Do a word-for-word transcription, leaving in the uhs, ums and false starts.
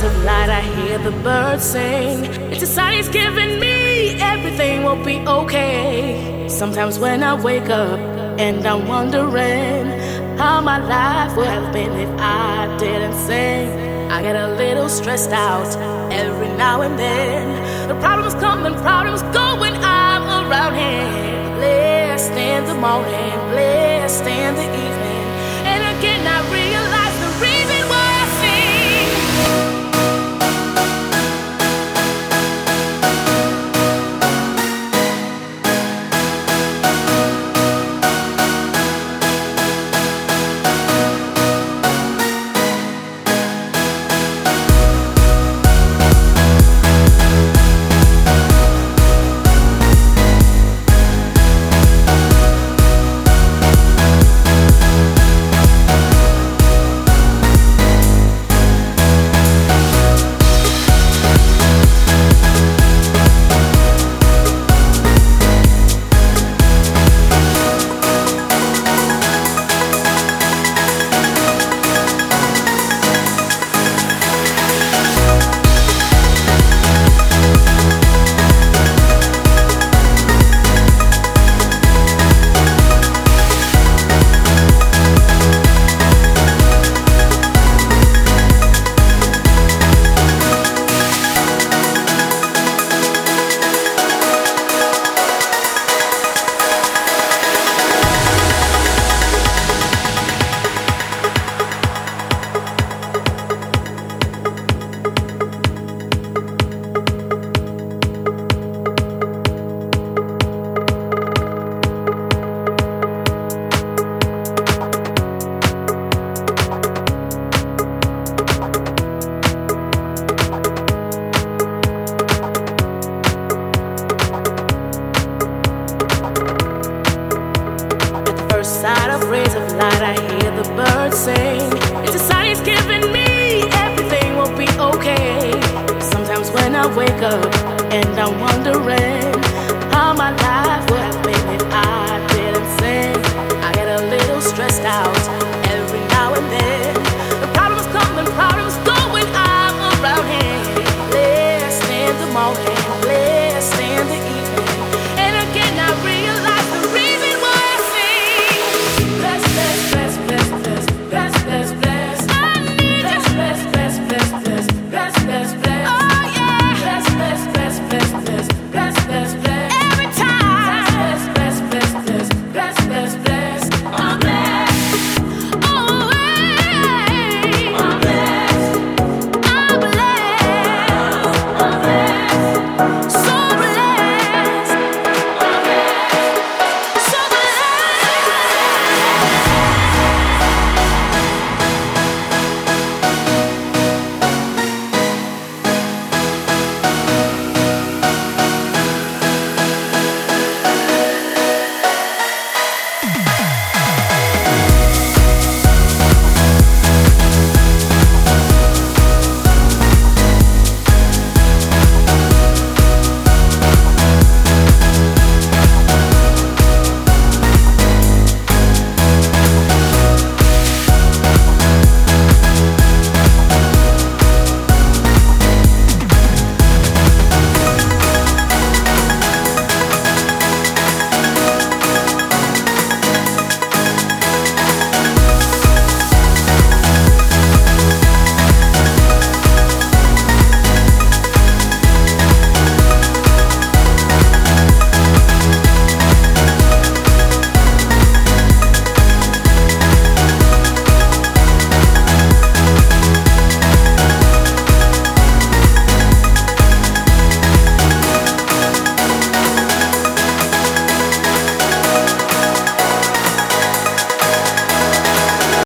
of light, I hear the birds sing. It's a sign he's giving me, everything will be okay. Sometimes when I wake up and I'm wondering how my life would have been if I didn't sing, I get a little stressed out every now and then. The problems come and problems go when I'm around him. Blessed in the morning, blessed in the evening, and again I realize the reason why I sing. Side of rays of light, I hear the birds sing. It's a sign he's giving me, everything will be okay. Sometimes when I wake up and I'm wondering